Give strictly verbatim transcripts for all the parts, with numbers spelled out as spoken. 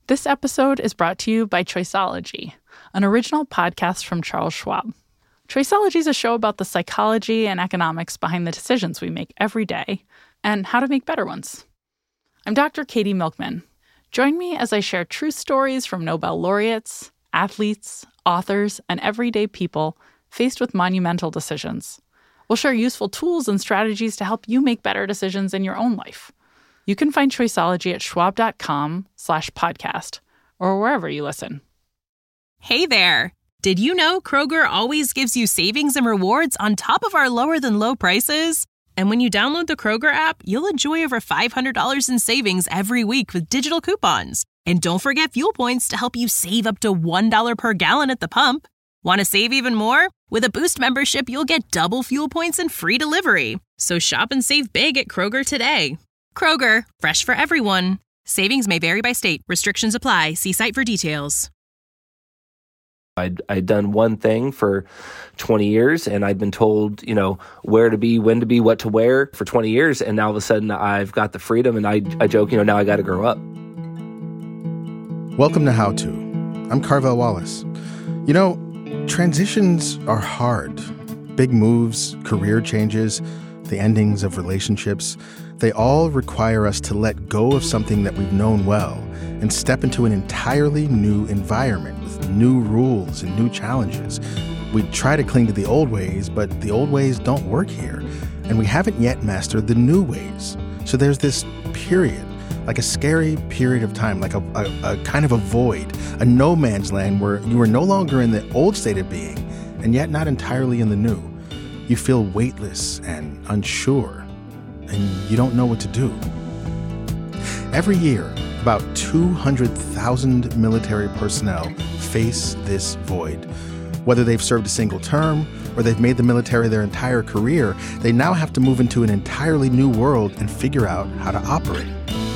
This episode is brought to you by Choiceology, an original podcast from Charles Schwab. Choiceology is a show about the psychology and economics behind the decisions we make every day and how to make better ones. I'm Doctor Katie Milkman. Join me as I share true stories from Nobel laureates, athletes, authors, and everyday people faced with monumental decisions. We'll share useful tools and strategies to help you make better decisions in your own life. You can find Choiceology at schwab.com slash podcast or wherever you listen. Hey there. Did you know Kroger always gives you savings and rewards on top of our lower than low prices? And when you download the Kroger app, you'll enjoy over five hundred dollars in savings every week with digital coupons. And don't forget fuel points to help you save up to one dollar per gallon at the pump. Want to save even more? With a Boost membership, you'll get double fuel points and free delivery. So shop and save big at Kroger today. Kroger, fresh for everyone. Savings may vary by state. Restrictions apply. See site for details. I'd, I'd done one thing for twenty years, and I'd been told, you know, where to be, when to be, what to wear for twenty years. And now all of a sudden I've got the freedom, and I, I joke, you know, now I got to grow up. Welcome to How To. I'm Carvel Wallace. You know, transitions are hard. Big moves, career changes, the endings of relationships, they all require us to let go of something that we've known well and step into an entirely new environment with new rules and new challenges. We try to cling to the old ways, but the old ways don't work here, and we haven't yet mastered the new ways. So there's this period, like a scary period of time, like a, a, a kind of a void, a no man's land where you are no longer in the old state of being and yet not entirely in the new. You feel weightless and unsure, and you don't know what to do. Every year, about two hundred thousand military personnel face this void. Whether they've served a single term or they've made the military their entire career, they now have to move into an entirely new world and figure out how to operate.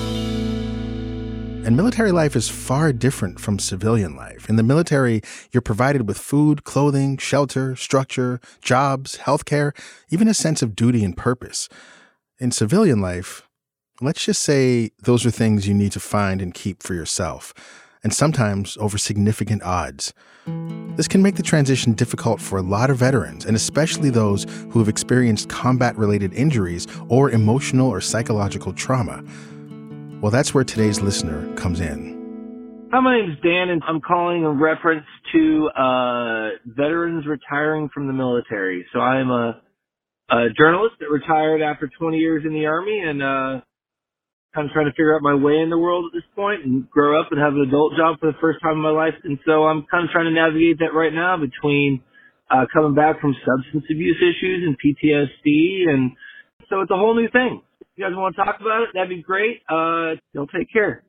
And military life is far different from civilian life. In the military, you're provided with food, clothing, shelter, structure, jobs, healthcare, even a sense of duty and purpose. In civilian life, let's just say those are things you need to find and keep for yourself, and sometimes over significant odds. This can make the transition difficult for a lot of veterans, and especially those who have experienced combat-related injuries or emotional or psychological trauma. Well, that's where today's listener comes in. Hi, my name is Dan, and I'm calling in reference to uh, veterans retiring from the military. So I'm a, a journalist that retired after twenty years in the Army, and uh, kind of trying to figure out my way in the world at this point and grow up and have an adult job for the first time in my life. And so I'm kind of trying to navigate that right now between uh, coming back from substance abuse issues and P T S D. And so it's a whole new thing. If you guys want to talk about it, that'd be great. Uh, you'll take care.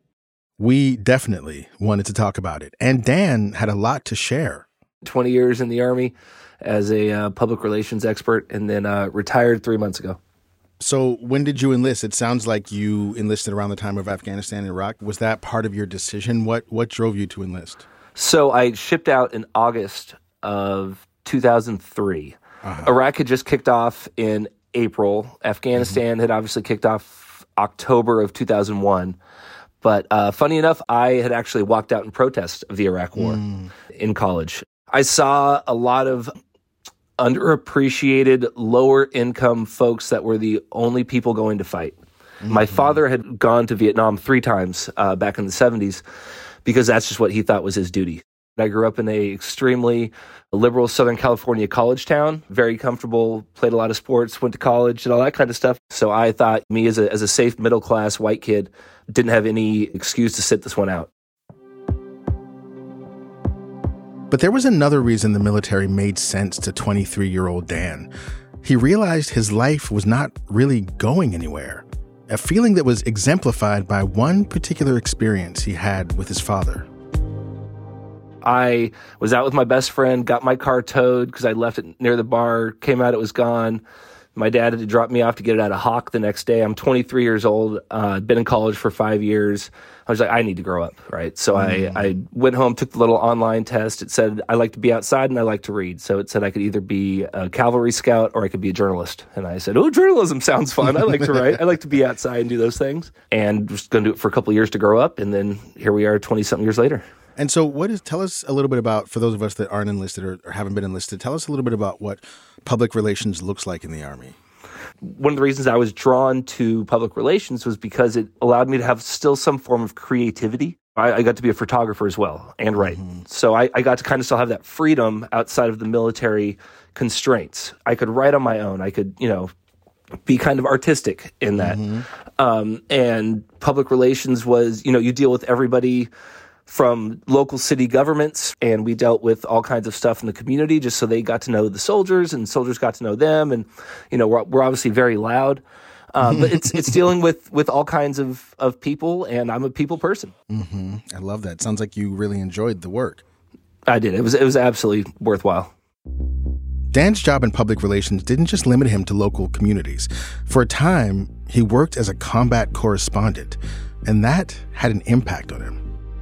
We definitely wanted to talk about it. And Dan had a lot to share. twenty years in the Army as a uh, public relations expert, and then uh, retired three months ago. So when did you enlist? It sounds like you enlisted around the time of Afghanistan and Iraq. Was that part of your decision? What what drove you to enlist? So I shipped out in August of two thousand three. Uh-huh. Iraq had just kicked off in April. Afghanistan mm-hmm. had obviously kicked off October of two thousand one. But uh, funny enough, I had actually walked out in protest of the Iraq War mm. in college. I saw a lot of underappreciated, lower-income folks that were the only people going to fight. Mm-hmm. My father had gone to Vietnam three times uh, back in the seventies because that's just what he thought was his duty. I grew up in a extremely liberal Southern California college town, very comfortable, played a lot of sports, went to college, and all that kind of stuff. So I thought me as a as a safe middle-class white kid didn't have any excuse to sit this one out. But there was another reason the military made sense to twenty-three-year-old Dan. He realized his life was not really going anywhere, a feeling that was exemplified by one particular experience he had with his father. I was out with my best friend, got my car towed because I left it near the bar, came out, it was gone. My dad had to drop me off to get it out of Hawk the next day. I'm twenty-three years old, uh, been in college for five years. I was like, I need to grow up, right? So mm. I, I went home, took the little online test. It said I like to be outside and I like to read. So it said I could either be a cavalry scout or I could be a journalist. And I said, oh, journalism sounds fun. I like to write. I like to be outside and do those things. And just going to do it for a couple of years to grow up. And then here we are twenty-something years later. And so what is, tell us a little bit about, for those of us that aren't enlisted or, or haven't been enlisted, tell us a little bit about what public relations looks like in the Army. One of the reasons I was drawn to public relations was because it allowed me to have still some form of creativity. I, I got to be a photographer as well and write. Mm-hmm. So I, I got to kind of still have that freedom outside of the military constraints. I could write on my own. I could, you know, be kind of artistic in that. Mm-hmm. Um, and public relations was, you know, you deal with everybody from local city governments, and we dealt with all kinds of stuff in the community just so they got to know the soldiers and soldiers got to know them. And, you know, we're, we're obviously very loud, um, but it's it's dealing with, with all kinds of, of people, and I'm a people person. Mm-hmm. I love that. Sounds like you really enjoyed the work. I did. It was it was absolutely worthwhile. Dan's job in public relations didn't just limit him to local communities. For a time, he worked as a combat correspondent, and that had an impact on him.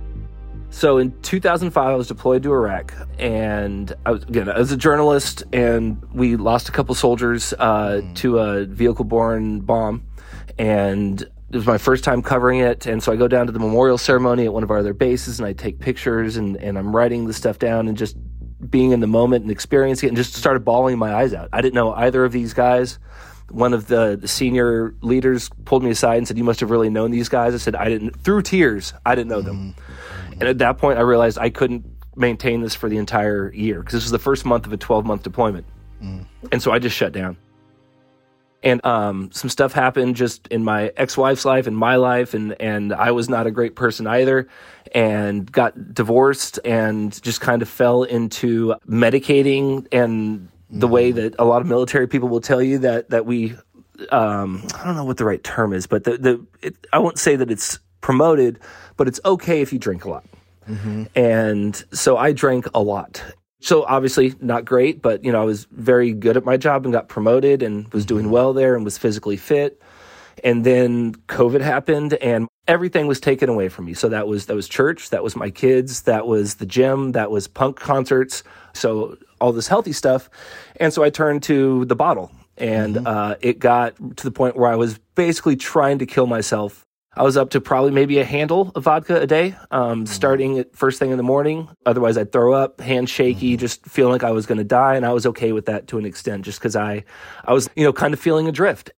So in two thousand five, I was deployed to Iraq, and I was, again, as a journalist, and we lost a couple soldiers uh, mm. to a vehicle-borne bomb, and it was my first time covering it, and so I go down to the memorial ceremony at one of our other bases, and I take pictures, and, and I'm writing the stuff down, and just being in the moment and experiencing it, and just started bawling my eyes out. I didn't know either of these guys. One of the, the senior leaders pulled me aside and said, "You must have really known these guys." I said, "I didn't." Through tears, I didn't know them. Mm. And at that point, I realized I couldn't maintain this for the entire year because this was the first month of a twelve-month deployment. Mm. And so I just shut down. And um, some stuff happened just in my ex-wife's life and my life, and, and I was not a great person either, and got divorced and just kind of fell into medicating and the mm. way that a lot of military people will tell you that, that we, um, I don't know what the right term is, but the, the it, I won't say that it's promoted, but it's okay if you drink a lot. Mm-hmm. And so I drank a lot. So obviously not great, but you know, I was very good at my job and got promoted and was doing well there and was physically fit. And then COVID happened and everything was taken away from me. So that was that was church, that was my kids, that was the gym, that was punk concerts. So all this healthy stuff. And so I turned to the bottle, and mm-hmm. uh, it got to the point where I was basically trying to kill myself. I was up to probably maybe a handle of vodka a day, um, mm-hmm. starting at first thing in the morning. Otherwise, I'd throw up, hand shaky, mm-hmm. just feeling like I was going to die. And I was okay with that to an extent, just because I, I was, you know, kind of feeling adrift.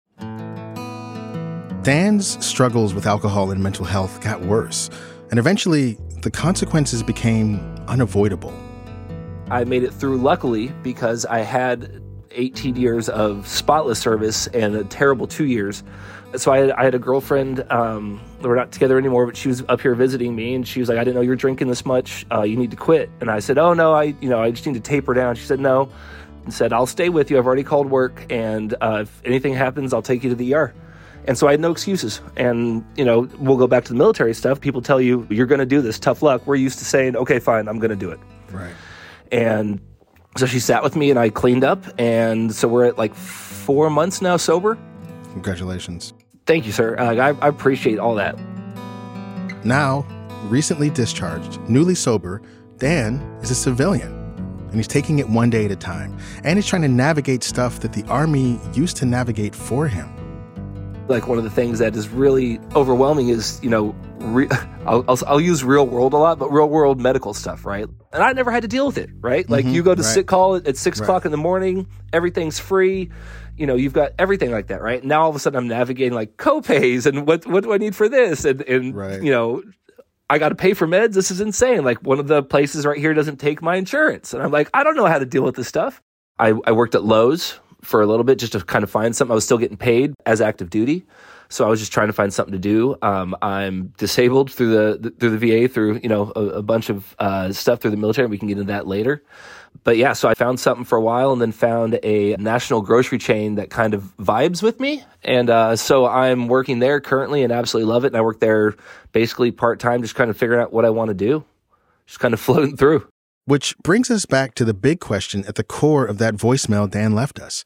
Dan's struggles with alcohol and mental health got worse, and eventually the consequences became unavoidable. I made it through, luckily, because I had eighteen years of spotless service and a terrible two years. So I had, I had a girlfriend, um, we're not together anymore, but she was up here visiting me, and she was like, "I didn't know you were drinking this much. Uh, you need to quit." And I said, "Oh no, I, you know, I just need to taper down." She said, "No," and said, "I'll stay with you. I've already called work, and uh, if anything happens, I'll take you to the E R." And so I had no excuses. And, you know, we'll go back to the military stuff. People tell you, "You're going to do this. Tough luck." We're used to saying, "Okay, fine, I'm going to do it." Right. And so she sat with me, and I cleaned up. And so we're at like four months now sober. Congratulations. Thank you, sir. Uh, I, I appreciate all that. Now, recently discharged, newly sober, Dan is a civilian. And he's taking it one day at a time. And he's trying to navigate stuff that the Army used to navigate for him. Like, one of the things that is really overwhelming is, you know, re- I'll, I'll, I'll use real world a lot, but real world medical stuff, right? And I never had to deal with it, right? Like, mm-hmm, you go to right. sick call at six right. o'clock in the morning, everything's free. You know, you've got everything like that, right? Now all of a sudden I'm navigating like co-pays and what what do I need for this? And, and right. you know, I got to pay for meds. This is insane. Like, one of the places right here doesn't take my insurance. And I'm like, I don't know how to deal with this stuff. I, I worked at Lowe's for a little bit just to kind of find something. I was still getting paid as active duty. So I was just trying to find something to do. Um, I'm disabled through the, the through the V A, through, you know, a, a bunch of uh, stuff through the military. We can get into that later. But yeah, so I found something for a while and then found a national grocery chain that kind of vibes with me. And uh, so I'm working there currently and absolutely love it. And I work there basically part-time, just kind of figuring out what I want to do. Just kind of floating through. Which brings us back to the big question at the core of that voicemail Dan left us.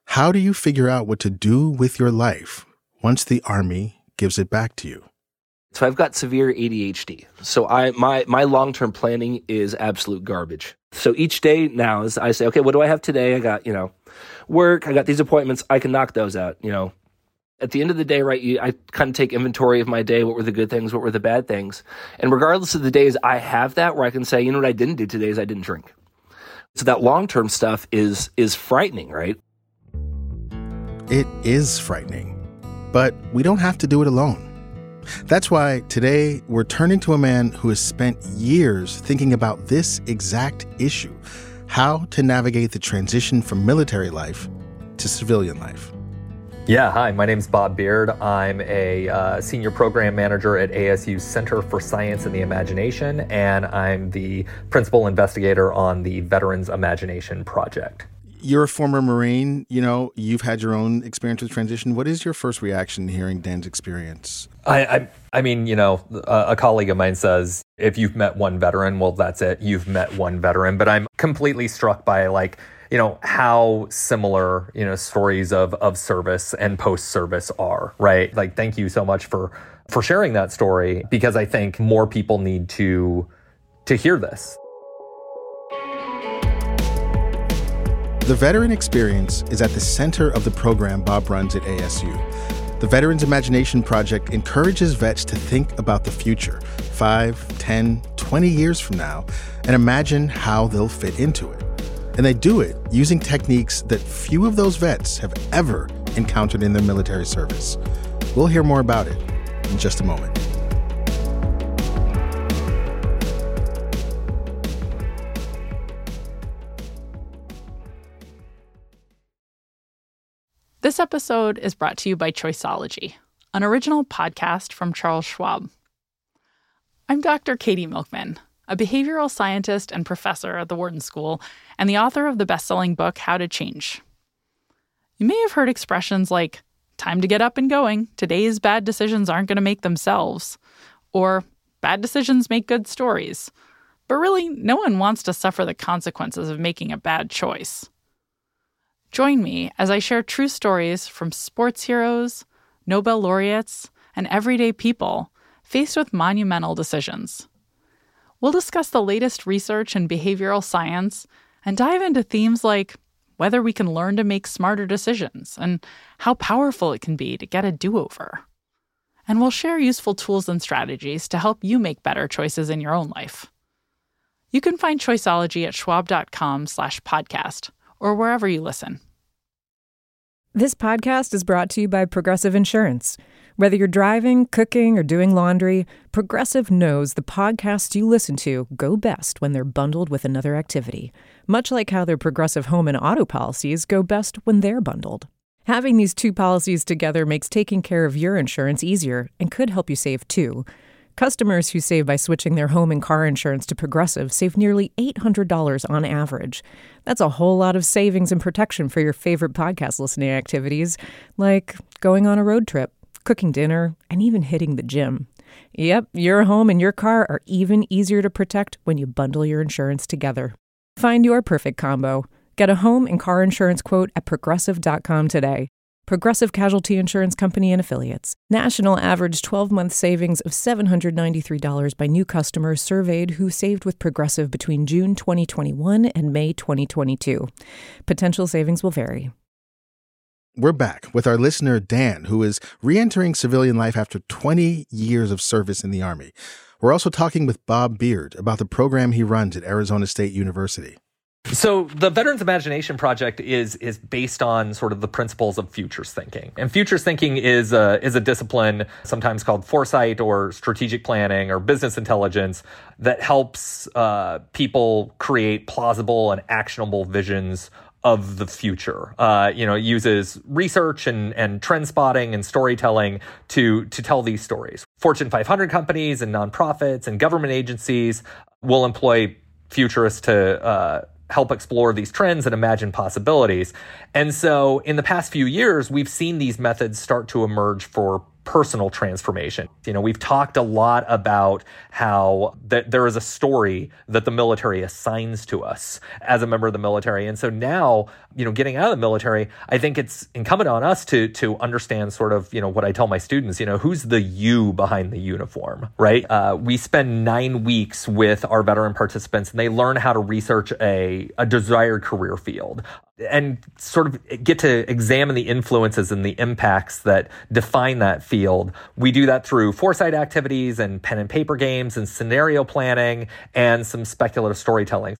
How do you figure out what to do with your life once the Army gives it back to you? So I've got severe A D H D. So I my my long-term planning is absolute garbage. So each day now is I say, okay, what do I have today? I got, you know, work, I got these appointments, I can knock those out, you know. At the end of the day, right, you, I kind of take inventory of my day. What were the good things? What were the bad things? And regardless of the days, I have that where I can say, you know what I didn't do today is I didn't drink. So that long-term stuff is is frightening, right? It is frightening, but we don't have to do it alone. That's why today we're turning to a man who has spent years thinking about this exact issue, how to navigate the transition from military life to civilian life. Yeah, hi, my name's Bob Beard. I'm a uh, senior program manager at A S U's Center for Science and the Imagination, and I'm the principal investigator on the Veterans Imagination Project. You're a former Marine, you know, you've had your own experience with transition. What is your first reaction hearing Dan's experience? I, I, I mean, you know, a, a colleague of mine says, if you've met one veteran, well, that's it. You've met one veteran. But I'm completely struck by, like, you know, how similar, you know, stories of, of service and post-service are, right? Like, thank you so much for, for sharing that story, because I think more people need to, to hear this. The veteran experience is at the center of the program Bob runs at A S U. The Veterans Imagination Project encourages vets to think about the future, five, ten, twenty years from now, and imagine how they'll fit into it. And they do it using techniques that few of those vets have ever encountered in their military service. We'll hear more about it in just a moment. This episode is brought to you by Choiceology, an original podcast from Charles Schwab. I'm Doctor Katie Milkman, a behavioral scientist and professor at the Wharton School, and the author of the best-selling book, How to Change. You may have heard expressions like, time to get up and going, today's bad decisions aren't going to make themselves, or bad decisions make good stories. But really, no one wants to suffer the consequences of making a bad choice. Join me as I share true stories from sports heroes, Nobel laureates, and everyday people faced with monumental decisions. We'll discuss the latest research in behavioral science and dive into themes like whether we can learn to make smarter decisions and how powerful it can be to get a do-over. And we'll share useful tools and strategies to help you make better choices in your own life. You can find Choiceology at schwab.com slash podcast or wherever you listen. This podcast is brought to you by Progressive Insurance. Whether you're driving, cooking, or doing laundry, Progressive knows the podcasts you listen to go best when they're bundled with another activity, much like how their Progressive home and auto policies go best when they're bundled. Having these two policies together makes taking care of your insurance easier and could help you save too. Customers who save by switching their home and car insurance to Progressive save nearly eight hundred dollars on average. That's a whole lot of savings and protection for your favorite podcast listening activities, like going on a road trip, cooking dinner, and even hitting the gym. Yep, your home and your car are even easier to protect when you bundle your insurance together. Find your perfect combo. Get a home and car insurance quote at progressive dot com today. Progressive Casualty Insurance Company and Affiliates. National average twelve-month savings of seven hundred ninety-three dollars by new customers surveyed who saved with Progressive between June twenty twenty-one and May twenty twenty-two. Potential savings will vary. We're back with our listener, Dan, who is re-entering civilian life after twenty years of service in the Army. We're also talking with Bob Beard about the program he runs at Arizona State University. So the Veterans Imagination Project is is based on sort of the principles of futures thinking. And futures thinking is a, is a discipline sometimes called foresight or strategic planning or business intelligence that helps uh, people create plausible and actionable visions of the future. Uh, you know, it uses research and, and trend spotting and storytelling to, to tell these stories. Fortune five hundred companies and nonprofits and government agencies will employ futurists to uh, help explore these trends and imagine possibilities. And so in the past few years, we've seen these methods start to emerge for personal transformation. You know, we've talked a lot about how th- there is a story that the military assigns to us as a member of the military. And so now, you know, getting out of the military, I think it's incumbent on us to to understand sort of, you know, what I tell my students, you know, who's the you behind the uniform, right? Uh, we spend nine weeks with our veteran participants and they learn how to research a, a desired career field and sort of get to examine the influences and the impacts that define that field. We do that through foresight activities and pen and paper games and scenario planning and some speculative storytelling.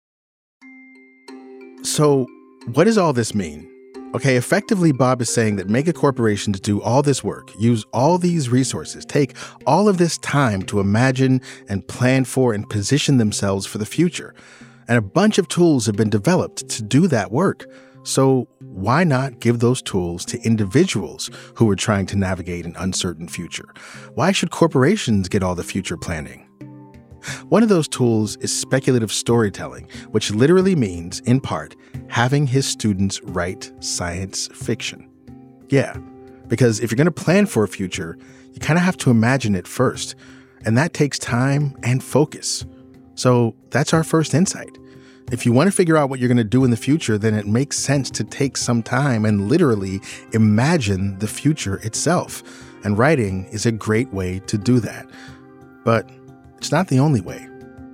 So what does all this mean? Okay, effectively, Bob is saying that mega corporations do all this work, use all these resources, take all of this time to imagine and plan for and position themselves for the future. And a bunch of tools have been developed to do that work. So why not give those tools to individuals who are trying to navigate an uncertain future? Why should corporations get all the future planning? One of those tools is speculative storytelling, which literally means, in part, having his students write science fiction. Yeah, because if you're going to plan for a future, you kind of have to imagine it first, and that takes time and focus. So that's our first insight. If you want to figure out what you're going to do in the future, then it makes sense to take some time and literally imagine the future itself. And writing is a great way to do that. But it's not the only way.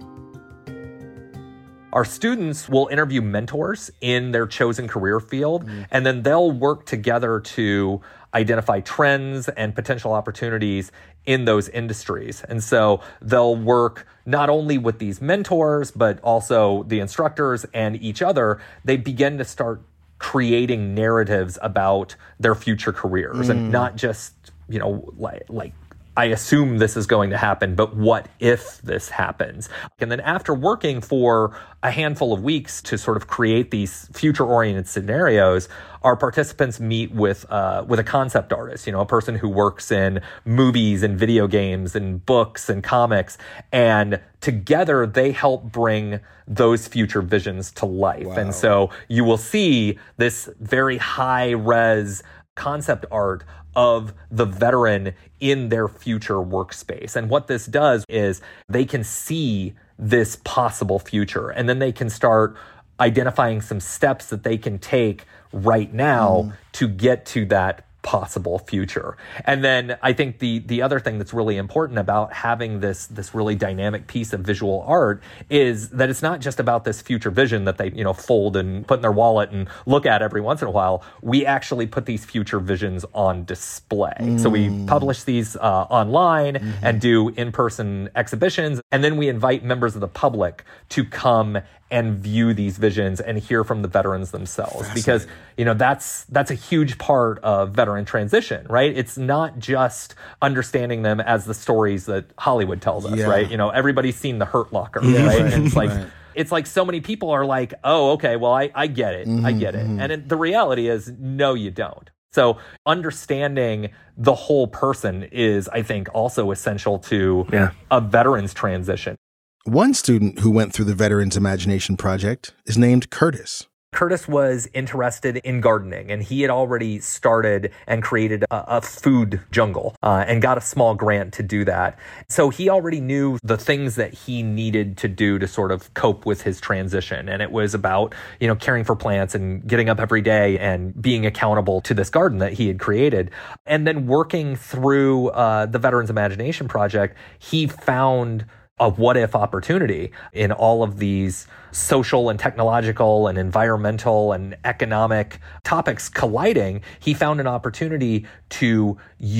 Our students will interview mentors in their chosen career field, mm. and then they'll work together to identify trends and potential opportunities in those industries. And so they'll work not only with these mentors, but also the instructors and each other. They begin to start creating narratives about their future careers mm. and not just, you know, like, like I assume this is going to happen, but what if this happens? And then after working for a handful of weeks to sort of create these future-oriented scenarios, our participants meet with uh, with a concept artist, you know, a person who works in movies and video games and books and comics, and together they help bring those future visions to life. Wow. And so you will see this very high-res concept art of the veteran in their future workspace. And what this does is they can see this possible future, and then they can start identifying some steps that they can take right now mm. to get to that possible future. And then I think the the other thing that's really important about having this this really dynamic piece of visual art is that it's not just about this future vision that they, you know, fold and put in their wallet and look at every once in a while. We actually put these future visions on display. Mm. So we publish these uh, online mm-hmm. and do in-person exhibitions, and then we invite members of the public to come and view these visions and hear from the veterans themselves. Because, you know, that's that's a huge part of veteran transition, right? It's not just understanding them as the stories that Hollywood tells us, yeah. right? You know, everybody's seen The Hurt Locker, yeah, right? right? And it's like, right. it's like so many people are like, oh, okay, well, I, I get it. Mm-hmm, I get it. Mm-hmm. And it, the reality is, no, you don't. So understanding the whole person is, I think, also essential to yeah. a veteran's transition. One student who went through the Veterans Imagination Project is named Curtis. Curtis was interested in gardening, and he had already started and created a, a food jungle uh, and got a small grant to do that. So he already knew the things that he needed to do to sort of cope with his transition. And it was about, you know, caring for plants and getting up every day and being accountable to this garden that he had created. And then working through uh, the Veterans Imagination Project, he found a what-if opportunity in all of these social and technological and environmental and economic topics colliding. He found an opportunity to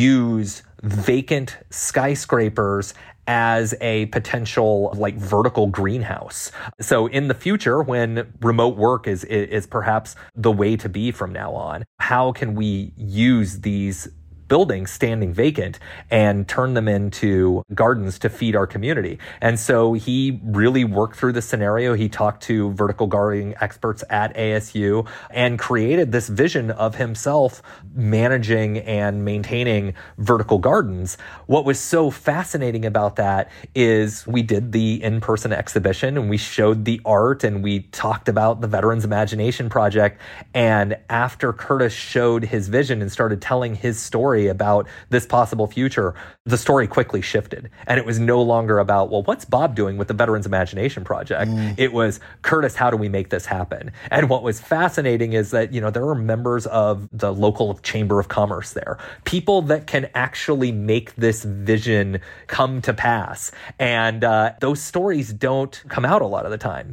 use vacant skyscrapers as a potential like vertical greenhouse. So in the future, when remote work is is perhaps the way to be from now on, how can we use these buildings standing vacant and turn them into gardens to feed our community? And so he really worked through the scenario. He talked to vertical gardening experts at A S U and created this vision of himself managing and maintaining vertical gardens. What was so fascinating about that is we did the in-person exhibition and we showed the art and we talked about the Veterans Imagination Project. And after Curtis showed his vision and started telling his story story about this possible future, the story quickly shifted. And it was no longer about, well, what's Bob doing with the Veterans Imagination Project? Mm. It was, Curtis, how do we make this happen? And what was fascinating is that, you know, there are members of the local Chamber of Commerce there, people that can actually make this vision come to pass. And uh, those stories don't come out a lot of the time.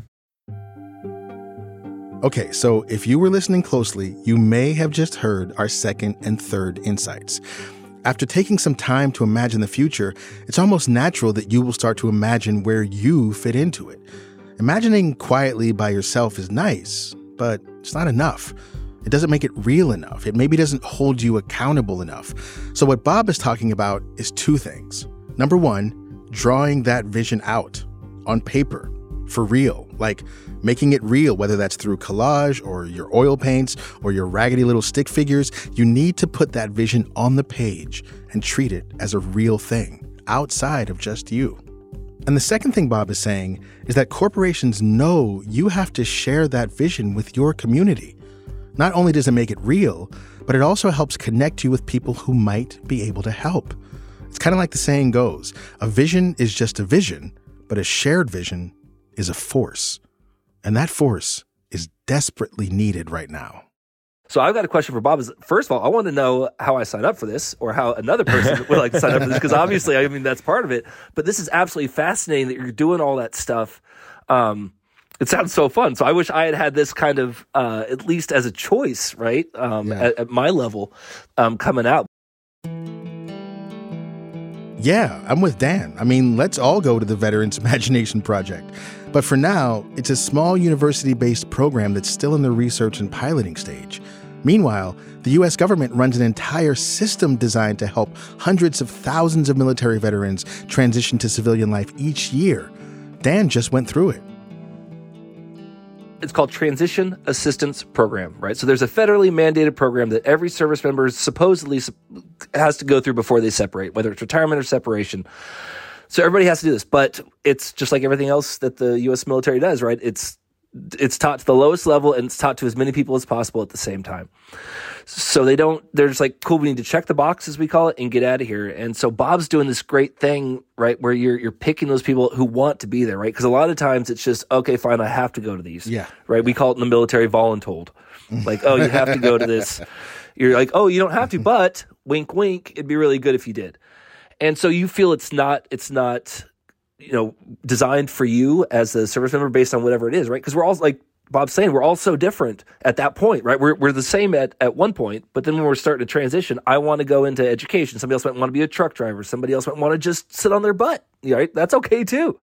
Okay, so if you were listening closely, you may have just heard our second and third insights. After taking some time to imagine the future, it's almost natural that you will start to imagine where you fit into it. Imagining quietly by yourself is nice, but it's not enough. It doesn't make it real enough. It maybe doesn't hold you accountable enough. So what Bob is talking about is two things. Number one, drawing that vision out on paper, for real, like making it real, whether that's through collage or your oil paints or your raggedy little stick figures. You need to put that vision on the page and treat it as a real thing outside of just you. And the second thing Bob is saying is that corporations know you have to share that vision with your community. Not only does it make it real, but it also helps connect you with people who might be able to help. It's kind of like the saying goes, a vision is just a vision, but a shared vision is a force. And that force is desperately needed right now. So I've got a question for Bob. Is first of all, I want to know how I sign up for this, or how another person would like to sign up for this, because obviously, I mean, that's part of it. But this is absolutely fascinating that you're doing all that stuff. Um, it sounds so fun. So I wish I had had this kind of, uh, at least as a choice, right? Um, yeah. at, at my level, um, coming out. Yeah, I'm with Dan. I mean, let's all go to the Veterans Imagination Project. But for now, it's a small university-based program that's still in the research and piloting stage. Meanwhile, the U S government runs an entire system designed to help hundreds of thousands of military veterans transition to civilian life each year. Dan just went through it. It's called Transition Assistance Program, right? So there's a federally mandated program that every service member supposedly has to go through before they separate, whether it's retirement or separation. So everybody has to do this, but it's just like everything else that the U S military does, right? It's it's taught to the lowest level, and it's taught to as many people as possible at the same time. So they don't, they're just like, cool, we need to check the box, as we call it, and get out of here. And so Bob's doing this great thing, right, where you're you're picking those people who want to be there, right? Because a lot of times it's just, okay, fine, I have to go to these. Yeah. Right? We call it in the military voluntold. Like, oh, you have to go to this. You're like, oh, you don't have to, but wink, wink, it'd be really good if you did. And so you feel it's not, it's not, you know, designed for you as a service member based on whatever it is, right? Because we're all, like Bob's saying, we're all so different at that point, right? We're we're the same at, at one point, but then when we're starting to transition, I want to go into education. Somebody else might want to be a truck driver. Somebody else might want to just sit on their butt, right? That's okay too.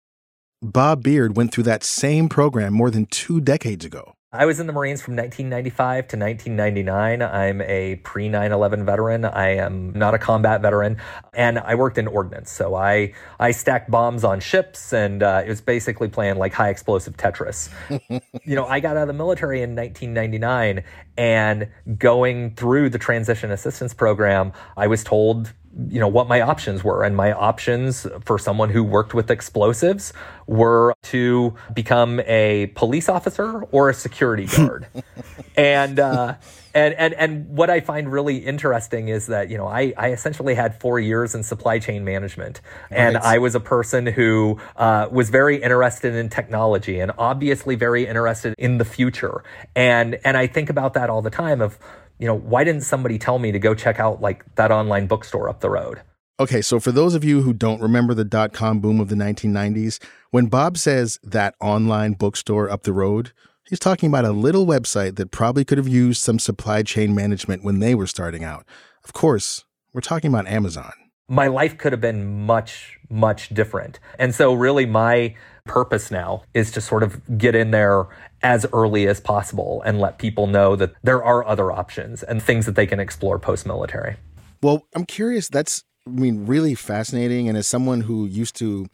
Bob Beard went through that same program more than two decades ago. I was in the Marines from nineteen ninety-five to nineteen ninety-nine. I'm a pre nine eleven veteran. I am not a combat veteran. And I worked in ordnance. So I, I stacked bombs on ships, and uh, it was basically playing like high explosive Tetris. You know, I got out of the military in nineteen ninety-nine, and going through the transition assistance program, I was told, you know, what my options were. And my options for someone who worked with explosives were to become a police officer or a security guard. and, uh, and, and, and what I find really interesting is that, you know, I, I essentially had four years in supply chain management. And right. I was a person who, uh, was very interested in technology and obviously very interested in the future. And, and I think about that all the time of, you know, why didn't somebody tell me to go check out like that online bookstore up the road? Okay, so for those of you who don't remember the dot-com boom of the nineteen nineties, when Bob says that online bookstore up the road, he's talking about a little website that probably could have used some supply chain management when they were starting out. Of course, we're talking about Amazon. My life could have been much, much different. And so really my purpose now is to sort of get in there as early as possible and let people know that there are other options and things that they can explore post-military. Well, I'm curious, that's, I mean, really fascinating. And as someone who used to,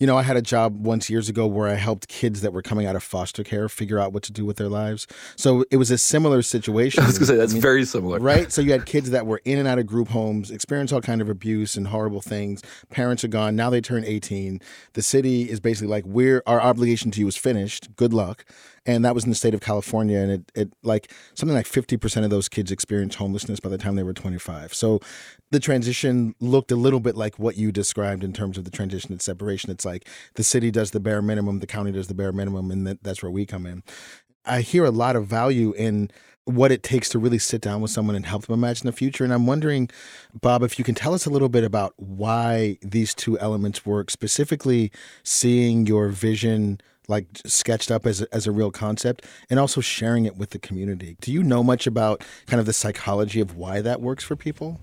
You know, I had a job once years ago where I helped kids that were coming out of foster care figure out what to do with their lives. So it was a similar situation. I was going to say, that's I mean, very similar. Right? So you had kids that were in and out of group homes, experienced all kind of abuse and horrible things. Parents are gone. Now they turn eighteen. The city is basically like, we're our obligation to you is finished. Good luck. And that was in the state of California. And it, it like something like fifty percent of those kids experienced homelessness by the time they were twenty-five. So the transition looked a little bit like what you described in terms of the transition and separation. It's like the city does the bare minimum, the county does the bare minimum, and that, that's where we come in. I hear a lot of value in what it takes to really sit down with someone and help them imagine the future. And I'm wondering, Bob, if you can tell us a little bit about why these two elements work, specifically seeing your vision like sketched up as a, as a real concept and also sharing it with the community. Do you know much about kind of the psychology of why that works for people?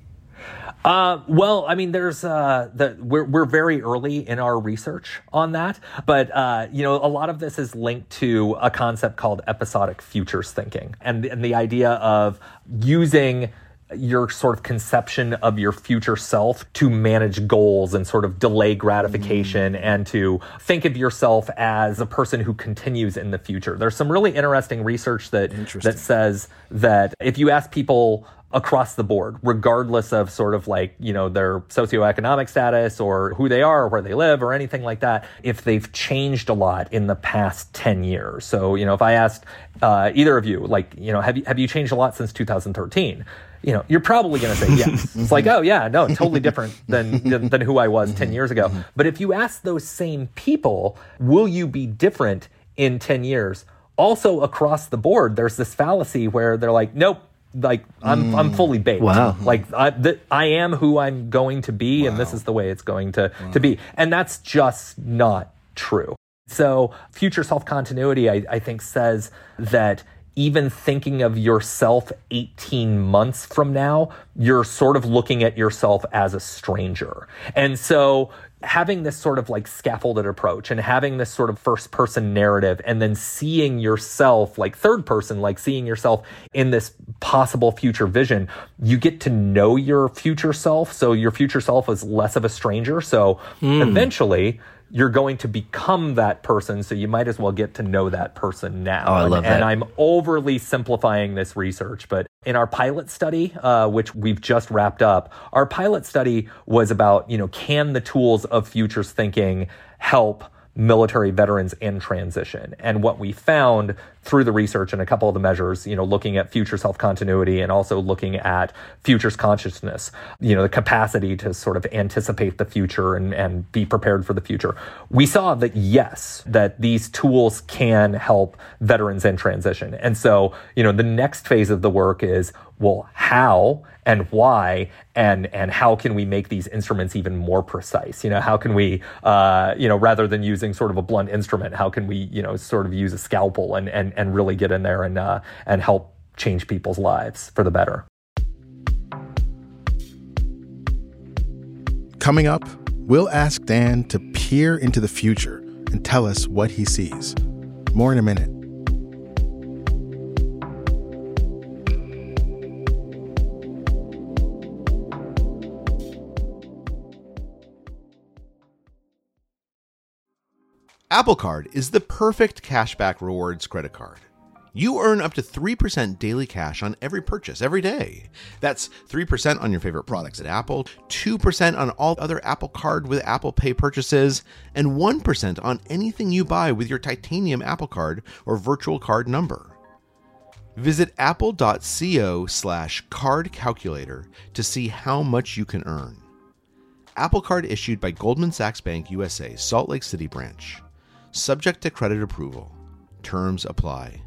Uh, well, I mean, there's uh, the we're we're very early in our research on that, but uh, you know, a lot of this is linked to a concept called episodic futures thinking, and and the idea of using your sort of conception of your future self to manage goals and sort of delay gratification mm. and to think of yourself as a person who continues in the future. There's some really interesting research that that says that if you ask people across the board, regardless of sort of like, you know, their socioeconomic status or who they are or where they live or anything like that, if they've changed a lot in the past ten years. So, you know, if I asked uh, either of you, like, you know, have you, have you changed a lot since two thousand thirteen? You know, you're probably going to say yes. It's like, oh yeah, no, totally different than, than, than who I was ten years ago. But if you ask those same people, will you be different in ten years? Also across the board, there's this fallacy where they're like, nope, like I'm mm. I'm fully baked. Wow. Like I, th- I am who I'm going to be, wow. and this is the way it's going to, wow. to be. And that's just not true. So future self-continuity, I, I think, says that even thinking of yourself eighteen months from now, you're sort of looking at yourself as a stranger. And so having this sort of like scaffolded approach and having this sort of first person narrative and then seeing yourself like third person, like seeing yourself in this possible future vision, you get to know your future self. So your future self is less of a stranger. So mm. eventually you're going to become that person, so you might as well get to know that person now. Oh, I love and, that. And I'm overly simplifying this research, but in our pilot study, uh, which we've just wrapped up, our pilot study was about, you know, can the tools of futures thinking help military veterans in transition? And what we found through the research and a couple of the measures, you know, looking at future self-continuity and also looking at futures consciousness, you know, the capacity to sort of anticipate the future and, and be prepared for the future. We saw that, yes, that these tools can help veterans in transition. And so, you know, the next phase of the work is, well, how and why, and and how can we make these instruments even more precise? You know, how can we, uh, you know, rather than using sort of a blunt instrument, how can we, you know, sort of use a scalpel and and and really get in there and uh, and help change people's lives for the better. Coming up, we'll ask Dan to peer into the future and tell us what he sees. More in a minute. Apple Card is the perfect cashback rewards credit card. You earn up to three percent daily cash on every purchase every day. That's three percent on your favorite products at Apple, two percent on all other Apple Card with Apple Pay purchases, and one percent on anything you buy with your titanium Apple Card or virtual card number. Visit apple.co slash card calculator to see how much you can earn. Apple Card issued by Goldman Sachs Bank U S A, Salt Lake City branch. Subject to credit approval. Terms apply.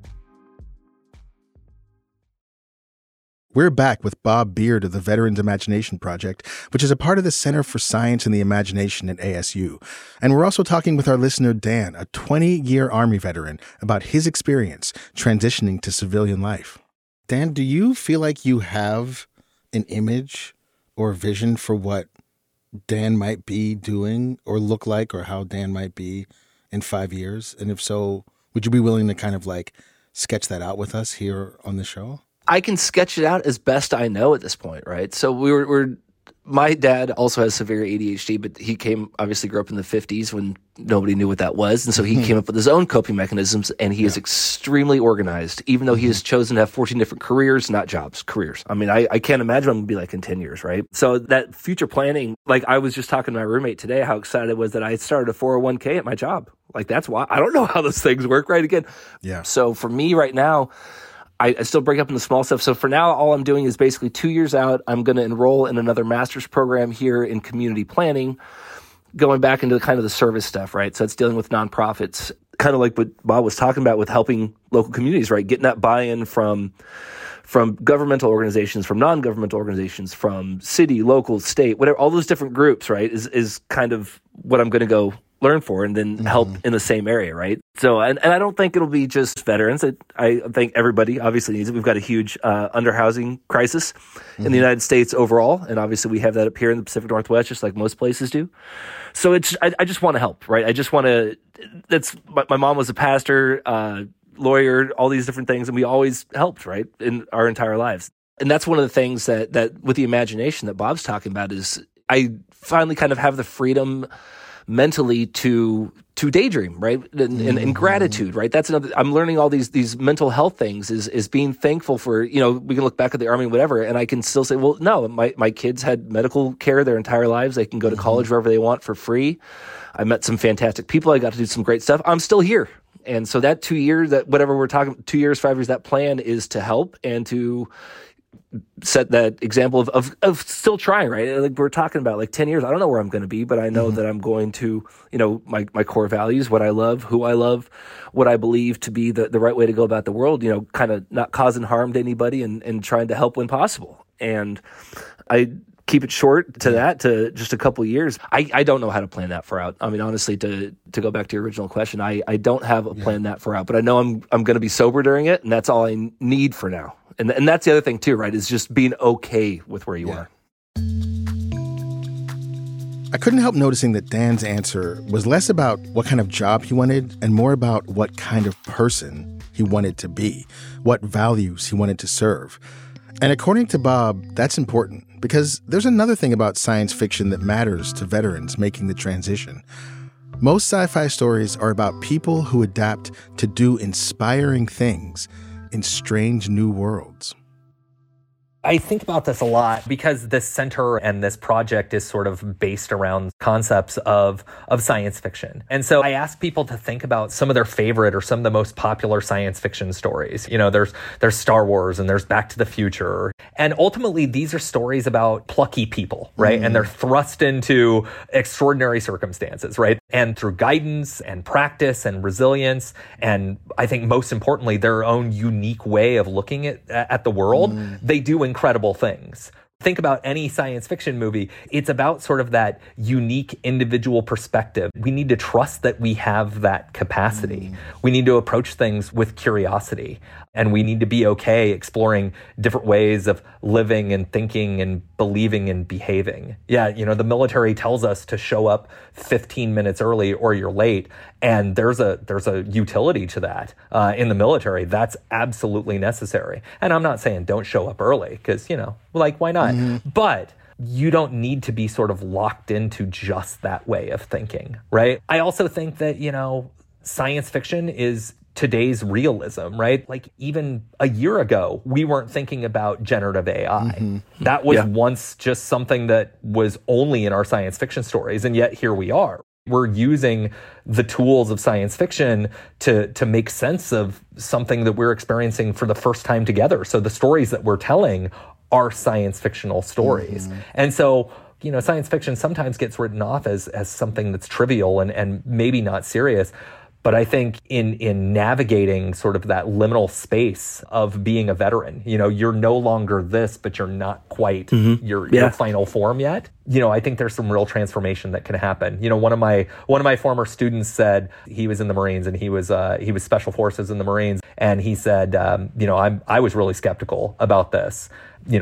We're back with Bob Beard of the Veterans Imagination Project, which is a part of the Center for Science and the Imagination at A S U. And we're also talking with our listener, Dan, a twenty-year Army veteran, about his experience transitioning to civilian life. Dan, do you feel like you have an image or vision for what Dan might be doing or look like, or how Dan might be in five years? And if so, would you be willing to kind of like sketch that out with us here on the show? I can sketch it out as best I know at this point, right? So we were, we're my dad also has severe A D H D, but he came, obviously grew up in the fifties when nobody knew what that was. And so he came up with his own coping mechanisms, and he yeah. is extremely organized, even though he has chosen to have fourteen different careers, not jobs, careers. I mean, I, I can't imagine what I'm going to be like in ten years, right? So that future planning, like I was just talking to my roommate today, how excited I was that I started a four oh one k at my job. Like that's why I don't know how those things work, right? Again. Yeah. So for me right now, I, I still break up into small stuff. So for now, all I'm doing is basically two years out, I'm going to enroll in another master's program here in community planning, going back into kind of the service stuff, right? So it's dealing with nonprofits, kind of like what Bob was talking about with helping local communities, right? Getting that buy-in from from governmental organizations, from non-governmental organizations, from city, local, state, whatever, all those different groups, right, is is kind of what I'm going to go learn for and then mm-hmm. help in the same area, right? So, and, and I don't think it'll be just veterans. I, I think everybody obviously needs it. We've got a huge uh, underhousing crisis mm-hmm. in the United States overall, and obviously we have that up here in the Pacific Northwest, just like most places do. So it's, I, I just want to help, right? I just want to, that's, my, my mom was a pastor, uh, lawyer, all these different things, and we always helped, right, in our entire lives. And that's one of the things that, that with the imagination that Bob's talking about is I finally kind of have the freedom mentally to to daydream, right? And, and, and gratitude, right? That's another, I'm learning all these these mental health things is is being thankful for, you know, we can look back at the Army, whatever, and I can still say, well, no, my, my kids had medical care their entire lives. They can go to college wherever they want for free. I met some fantastic people. I got to do some great stuff. I'm still here. And so that two years, that whatever we're talking, two years, five years, that plan is to help and to set that example of, of, of still trying, right? Like we're talking about like ten years. I don't know where I'm going to be, but I know mm-hmm. that I'm going to, you know, my, my core values, what I love, who I love, what I believe to be the, the right way to go about the world, you know, kind of not causing harm to anybody and, and trying to help when possible. And I keep it short to that, to just a couple of years. I, I don't know how to plan that far out. I mean, honestly, to to go back to your original question, I, I don't have a plan yeah. that far out, but I know I'm I'm going to be sober during it, and that's all I need for now. And and that's the other thing too, right? Is just being okay with where you yeah. are. I couldn't help noticing that Dan's answer was less about what kind of job he wanted and more about what kind of person he wanted to be, what values he wanted to serve. And according to Bob, that's important because there's another thing about science fiction that matters to veterans making the transition. Most sci-fi stories are about people who adapt to do inspiring things in strange new worlds. I think about this a lot because this center and this project is sort of based around concepts of, of science fiction. And so I ask people to think about some of their favorite or some of the most popular science fiction stories. You know, there's there's Star Wars and there's Back to the Future. And ultimately, these are stories about plucky people, right? Mm. And they're thrust into extraordinary circumstances, right? And through guidance and practice and resilience, and I think most importantly, their own unique way of looking at, at the world, mm. they do incredible things. Think about any science fiction movie. It's about sort of that unique individual perspective. We need to trust that we have that capacity. Mm. We need to approach things with curiosity. And we need to be okay exploring different ways of living and thinking and believing and behaving. Yeah, you know, the military tells us to show up fifteen minutes early or you're late. And there's a there's a utility to that uh, in the military. That's absolutely necessary. And I'm not saying don't show up early because, you know, like, why not? Mm-hmm. But you don't need to be sort of locked into just that way of thinking, right? I also think that, you know, science fiction is today's realism, right? Like even a year ago, we weren't thinking about generative A I. Mm-hmm. That was yeah. once just something that was only in our science fiction stories. And yet here we are. We're using the tools of science fiction to, to make sense of something that we're experiencing for the first time together. So the stories that we're telling are science fictional stories. Mm-hmm. And so, you know, science fiction sometimes gets written off as, as something that's trivial and, and maybe not serious. But I think in in navigating sort of that liminal space of being a veteran, you know, you're no longer this, but you're not quite mm-hmm. your, yeah. your final form yet. You know, I think there's some real transformation that can happen. You know, one of my one of my former students said he was in the Marines and he was uh, he was Special Forces in the Marines, and he said, um, you know, I'm I was really skeptical about this. You know,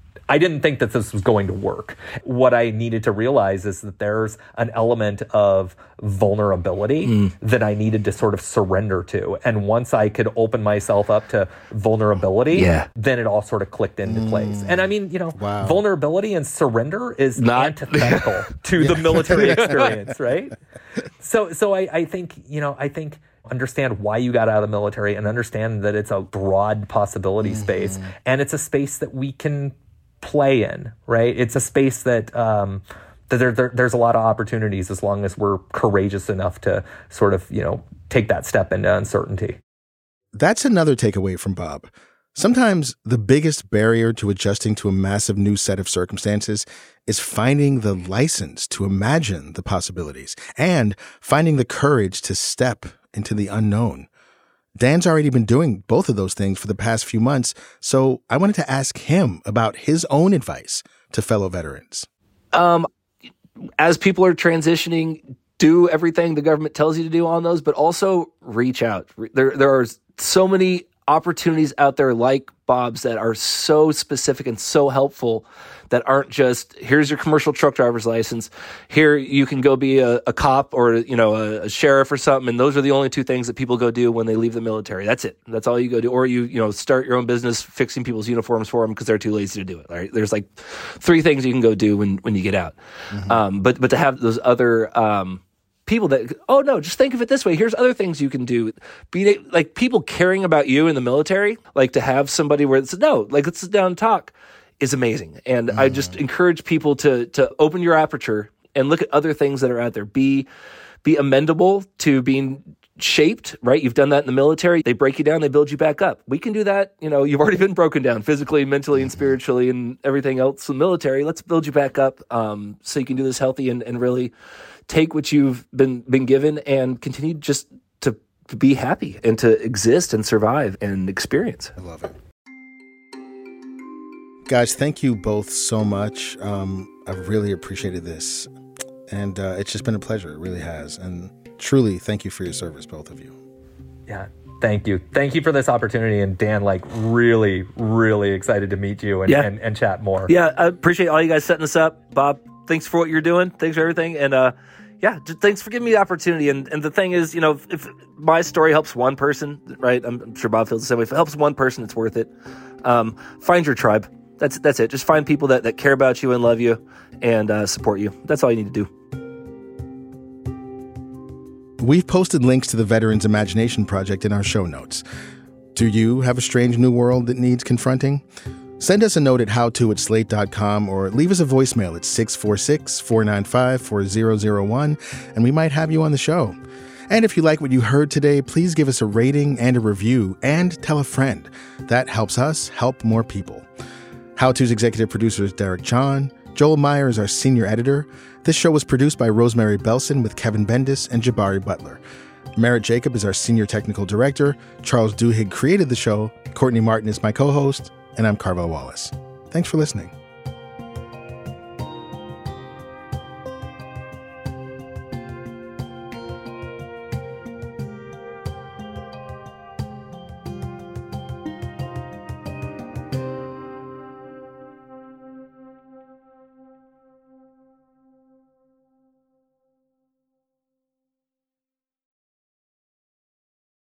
I didn't think that this was going to work. What I needed to realize is that there's an element of vulnerability mm. that I needed to sort of surrender to. And once I could open myself up to vulnerability, yeah. then it all sort of clicked into mm. place. And I mean, you know, wow. vulnerability and surrender is not antithetical to yeah. the military experience, right? So, so I, I think, you know, I think understand why you got out of the military and understand that it's a broad possibility mm-hmm. space. And it's a space that we can play in, right? It's a space that um, that there, there, there's a lot of opportunities as long as we're courageous enough to sort of, you know, take that step into uncertainty. That's another takeaway from Bob. Sometimes the biggest barrier to adjusting to a massive new set of circumstances is finding the license to imagine the possibilities and finding the courage to step into the unknown. Dan's already been doing both of those things for the past few months, so I wanted to ask him about his own advice to fellow veterans. Um, as people are transitioning, do everything the government tells you to do on those, but also reach out. There, there are so many opportunities out there like Bob's that are so specific and so helpful that aren't just, here's your commercial truck driver's license. Here you can go be a, a cop or, you know, a, a sheriff or something. And those are the only two things that people go do when they leave the military. That's it. That's all you go do. Or you, you know, start your own business fixing people's uniforms for them because they're too lazy to do it. Right? There's like three things you can go do when, when you get out. Mm-hmm. Um, but, but to have those other, um, people that, oh no, just think of it this way. Here's other things you can do. Be like people caring about you in the military, like to have somebody where it's, no, like let's sit down and talk is amazing. And mm. I just encourage people to, to open your aperture and look at other things that are out there. Be, be amendable to being shaped, right? You've done that in the military. They break you down, they build you back up. We can do that. You know, you've already been broken down physically, mentally, and spiritually and everything else in the military. Let's build you back up um, so you can do this healthy and, and really take what you've been been given and continue just to, to be happy and to exist and survive and experience. I love it. Guys, thank you both so much. Um, I've really appreciated this. And uh, it's just been a pleasure. It really has. And truly, thank you for your service, both of you. Yeah, thank you. Thank you for this opportunity. And Dan, like really, really excited to meet you and, yeah. and, and chat more. Yeah, I appreciate all you guys setting this up. Bob, thanks for what you're doing. Thanks for everything. And uh, yeah, just thanks for giving me the opportunity. And, and the thing is, you know, if, if my story helps one person, right, I'm, I'm sure Bob feels the same way. If it helps one person, it's worth it. Um, find your tribe. That's that's it. Just find people that, that care about you and love you and uh, support you. That's all you need to do. We've posted links to the Veterans Imagination Project in our show notes. Do you have a strange new world that needs confronting? Send us a note at howto at slate dot com or leave us a voicemail at six four six, four nine five, four zero zero one, and we might have you on the show. And if you like what you heard today, please give us a rating and a review and tell a friend. That helps us help more people. How To's executive producer is Derek John. Joel Meyer is our senior editor. This show was produced by Rosemary Belson with Kevin Bendis and Jabari Butler. Merritt Jacob is our senior technical director. Charles Duhigg created the show. Courtney Martin is my co-host. And I'm Carvel Wallace. Thanks for listening.